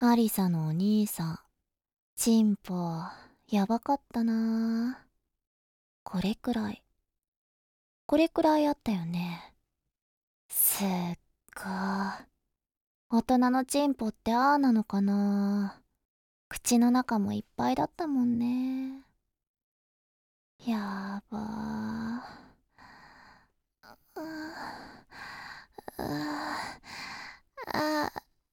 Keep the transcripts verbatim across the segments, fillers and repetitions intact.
アリサのお兄さん、チンポ、やばかったな。これくらい、これくらいあったよね。すっごー。大人のチンポってああなのかな。口の中もいっぱいだったもんね。やばー。うーうーあ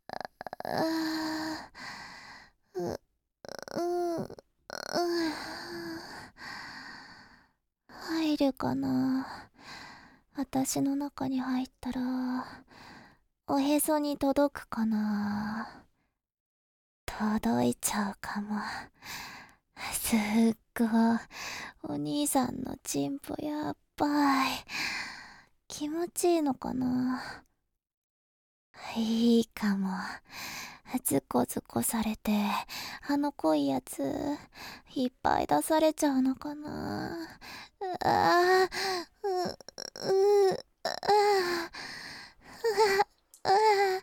あうううう入るかな。私の中に入ったらおへそに届くかな。届いちゃうかも。すっごい。お兄さんのチンポやっばい。気持ちいいのかな。いいかも。ズコズコされて、あの濃いやつ、いっぱい出されちゃうのかな。うあー、う、う、あー、あー、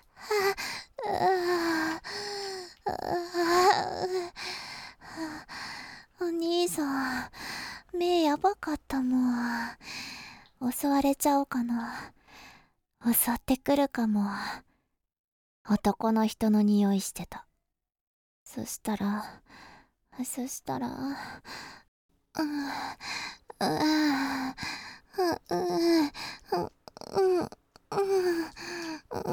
あー、あー、お兄さん、目やばかったもん。襲われちゃおうかな。襲ってくるかも。男の人の匂いしてた。そしたら、そしたら、うん、うん、うん、うん、うん、うん、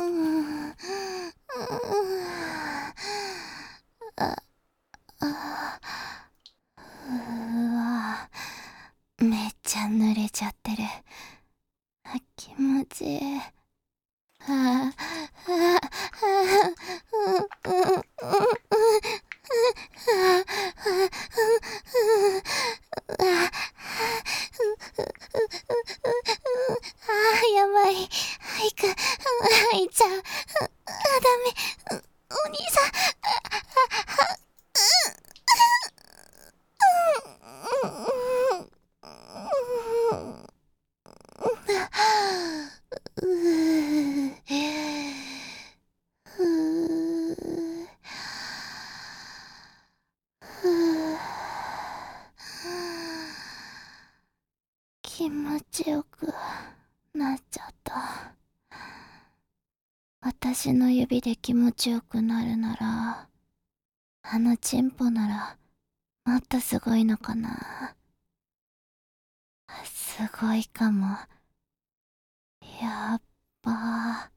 あ、あ、うわ、めっちゃ濡れちゃってる。気持ちいい。はあ、はあ、はあ、うん、うん、うん、あー、やばい。はいく、はいちゃう。あ、ダメ。お兄さん。うーふーふー気持ちよくなっちゃった。私の指で気持ちよくなるなら、あのチンポならもっとすごいのかな。すごいかも。やっばー。